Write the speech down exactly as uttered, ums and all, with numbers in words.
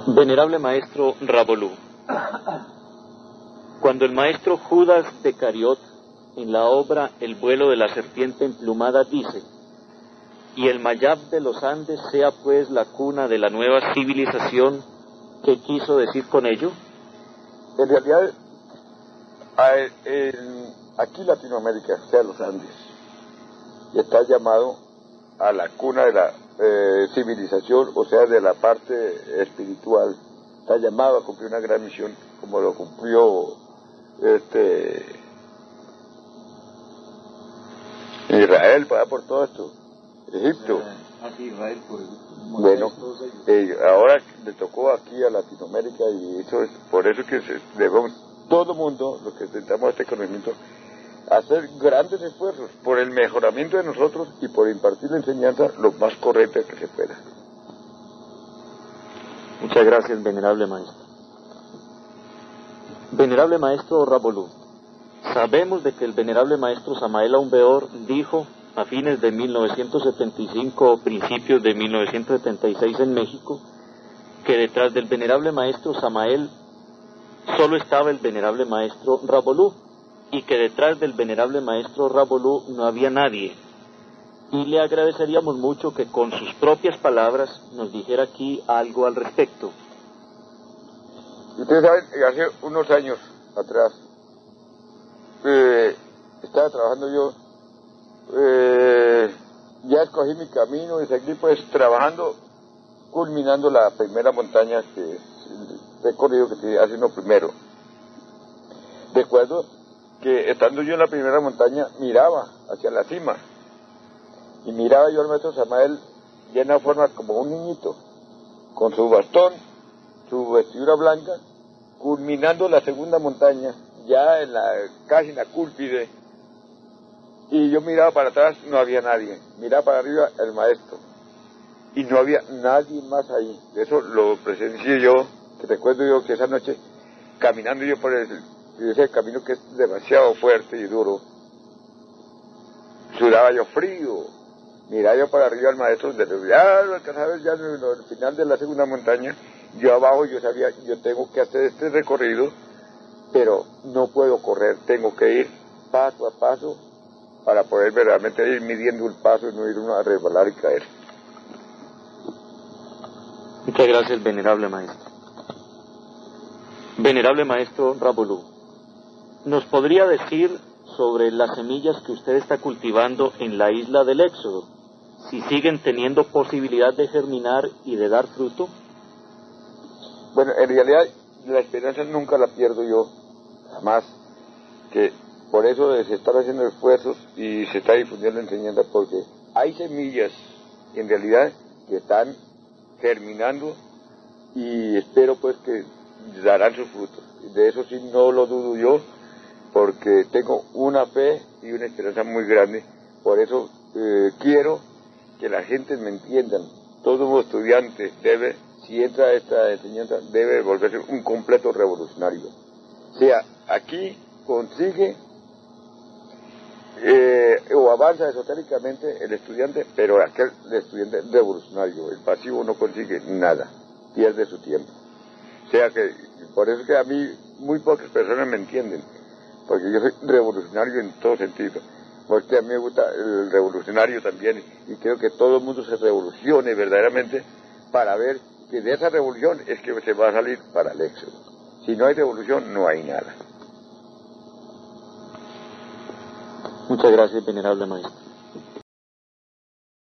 Venerable Maestro Ravolú, cuando el Maestro Judas de Cariot, en la obra El vuelo de la serpiente emplumada, dice: y el Mayab de los Andes sea pues la cuna de la nueva civilización, ¿qué quiso decir con ello? En realidad, en, aquí Latinoamérica, o sea, los Andes, está llamado a la cuna de la eh, civilización, o sea, de la parte espiritual. Está llamado a cumplir una gran misión, como lo cumplió este Israel, para por todo esto, Egipto. Así Israel, pues. Bueno, eh, ahora le tocó aquí a Latinoamérica, y eso es por eso que se, debemos, todo mundo, los que tentamos este conocimiento, hacer grandes esfuerzos por el mejoramiento de nosotros y por impartir la enseñanza lo más correcta que se pueda. Muchas gracias, Venerable Maestro. Venerable Maestro Ravolú, sabemos de que el Venerable Maestro Samael Aun Weor dijo a fines de mil novecientos setenta y cinco o principios de mil novecientos setenta y seis en México, que detrás del Venerable Maestro Samael solo estaba el Venerable Maestro Ravolú, y que detrás del Venerable Maestro Ravolú no había nadie. Y le agradeceríamos mucho que con sus propias palabras nos dijera aquí algo al respecto. Ustedes saben, hace unos años atrás, eh, estaba trabajando yo, eh, ya escogí mi camino y seguí pues trabajando, culminando la primera montaña, que es el recorrido que se hace uno primero. Recuerdo que estando yo en la primera montaña, miraba hacia la cima, y miraba yo al Maestro Samael de una forma como un niñito, con su bastón, su vestidura blanca, culminando la segunda montaña, ya en la, casi en la cúspide, y yo miraba para atrás, no había nadie, miraba para arriba el Maestro, y no había nadie más ahí. Eso lo presencié yo, que recuerdo yo que esa noche, caminando yo por el, ese camino que es demasiado fuerte y duro, sudaba yo frío, miraba yo para arriba al Maestro, ya lo alcanzaba ya en el final de la segunda montaña. Yo abajo yo sabía, yo tengo que hacer este recorrido, pero no puedo correr, tengo que ir paso a paso para poder verdaderamente ir midiendo el paso y no ir uno a resbalar y caer. Muchas gracias, Venerable Maestro. Venerable Maestro Ravolú, ¿nos podría decir sobre las semillas que usted está cultivando en la isla del Éxodo, si siguen teniendo posibilidad de germinar y de dar fruto? Bueno, en realidad la esperanza nunca la pierdo yo, jamás, que por eso se están haciendo esfuerzos y se está difundiendo la enseñanza, porque hay semillas en realidad que están germinando y espero pues que darán sus frutos. De eso sí no lo dudo yo, porque tengo una fe y una esperanza muy grande. Por eso eh, quiero que la gente me entienda. Todo estudiante debe, si entra a esta enseñanza, debe volverse un completo revolucionario. O sea, aquí consigue eh, o avanza esotéricamente el estudiante, pero aquel estudiante revolucionario, el pasivo, no consigue nada, pierde su tiempo. O sea que, por eso que a mí muy pocas personas me entienden, porque yo soy revolucionario en todo sentido, porque a mí me gusta el revolucionario también, y creo que todo el mundo se revolucione verdaderamente para ver que de esa revolución es que se va a salir para el éxodo. Si no hay revolución, no hay nada. Muchas gracias, Venerable Maestro.